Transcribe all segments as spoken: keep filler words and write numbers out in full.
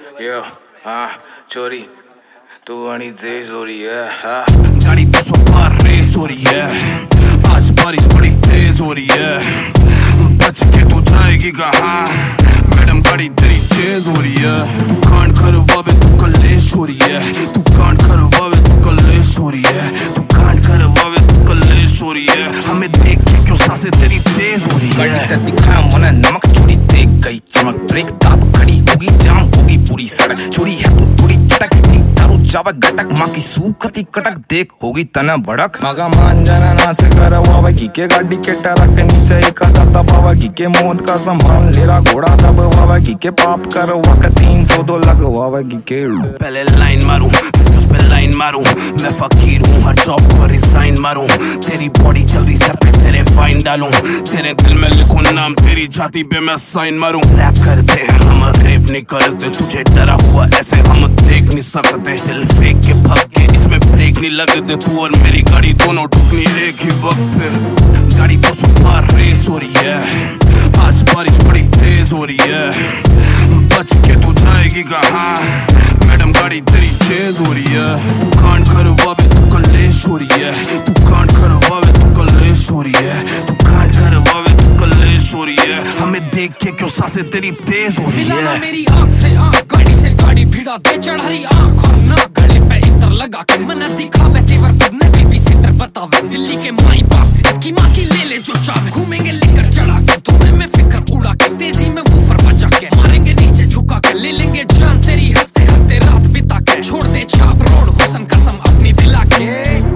यो हाँ चोरी तू गाड़ी तेज हो रही है हाँ। गाड़ी दो सौ पार रेस हो रही है, आज बारिश बड़ी तेज हो रही है, बच के तू जाएगी कहाँ मैडम गाड़ी तेरी तेज हो रही है। तू कांड करवावे तू कलेश हो रही है, तू कांड करवावे तू कलेश हो रही है, तू कांड करवावे तू कलेश हो रही है। हमें देख के क्यों सांसें तेरी तेज हो रही है। गाड़ी तेरी दिखाया मना नमक चोरी देख गई चमक, ब्रेक दाब खड़ी होगी जाम होगी पूरी सड़क, चोरी है तू थोड़ी चटक तारू जावा गटक माँ की सूखती कटक देख होगी तना भड़क। मगा मान जाना ना से करवावा की के गाड़ी के टरक नीचे एक दाता बाबा की के मौत का संभाल लेरा घोड़ा दबवावा की के पाप करवा का तीन सौ दो लगवावा की के। पहले लाइन मारूं फिर तुझ पे लाइन मारूं, मैं फकीर हूँ हर जॉब को रिजाइन मारूं, तेरी बॉडी चल रही सर पे तेरे फाइन डालूं, तेरे दिल में लिखूं नाम तेरी जाति पे मैं साइन मारूं। रैप करते हैं हम रेप नहीं करते, तुझे डरा हुआ ऐसे हम देख नहीं सकते, दिल फेंक के भाग के इसमें ब्रेक नहीं लगते, तू और मेरी गाड़ी दोनों ठुकनी एक ही वक्त पे। गाड़ी दो सौ पार रेस हो रही है, आज बारिश बड़ी तेज हो रही है, बच के तू जाएगी कहाँ मैडम गाड़ी तेरी तेज हो रही है। तू कांड करवावे तू कलेश हो रही है, तू कांड करवावे तू कलेश हो रही है, तू कांड करवावे तू कलेश हो रही है। हमें देख के क्यों सांसें तेरी तेज हो रही है। मेरी आंख से आंख गाड़ी से गाड़ी भिड़ा दे चढ़ी आंख और ना गले पे इतर लगा के मन दिखावे तेवर खुदने बेबी सिटर बतावे दिल्ली के माई बाप इसकी माँ की ले ले जो चावे, घूमेंगे लेकर चढ़ा के तुम्हें में फिक्र उड़ा के तेजी में वूफर बजा के मारेंगे नीचे झुका के ले लेंगे जान तेरी हंसते हंसते रात बिता के, छोड़ दे छाप रोड हुसन कसम अपनी दिला के।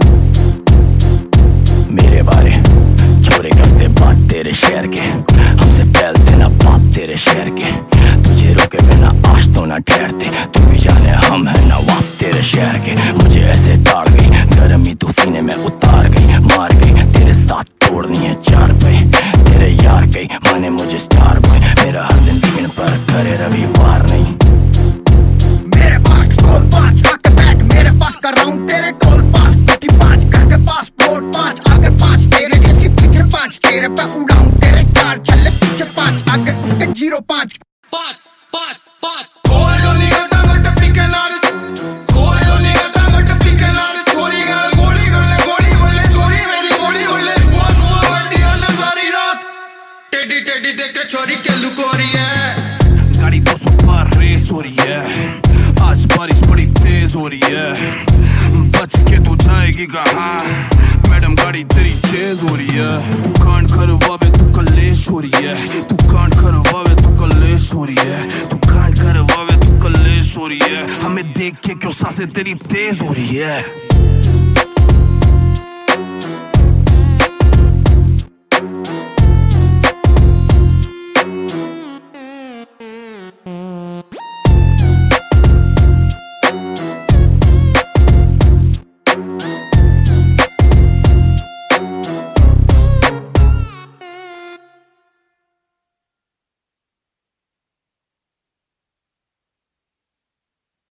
मेरे बारे चोरी करते बात तेरे शहर के, हमसे फैलते ना पाप तेरे शहर के, तुझे रोके बिना आज तो ना ठहरते, तू भी जाने हम है नवाब तेरे शहर के। मुझे ऐसे ताड़ गई गर्मी तू सीने में उतार गई, मार गई तेरे साथ तोड़नी है चार पे, तेरे यार गई माने मुझे स्टार बॉय, मेरा हर दिन वीकेंड पर करे रविवार नहीं। मेरे पास टोल पाँच आके बैठ मेरे पास कर रहा हूँ तेरे टोल पास, क्योंकि पाँच घर के पास प्लॉट पाँच आगे पाँच तेरे जैसी पीछे पाँच, तेरे पे उड़ाऊं तेरे चार चले पीछे पाँच आगे उसके जीरो पाँच पाँच पाँच पाँच कोई जो नहीं करता गट पीके नार, कोई जो नहीं करता गट पीके नार, चोरी कर गोली कर ले गोली बोले चोरी मेरी गोली बोले सुबह सुबह गड्डी आने सारी रात टेडी टेडी देख के चोरी के लुको रही है। गाड़ी दो सौ पार रेस हो रही है, आज बारिश बड़ी तेज हो रही है, बच के तू जाएगी कहाँ मैडम गाड़ी तेरी तेज हो रही है। तू कांड करवावे तू कलेश हो रही है, तू कांड करवावे तू कलेश हो रही है, तू कांड करवावे तू कलेश हो रही है। हमें देख के क्यों सांसें तेरी तेज हो रही है।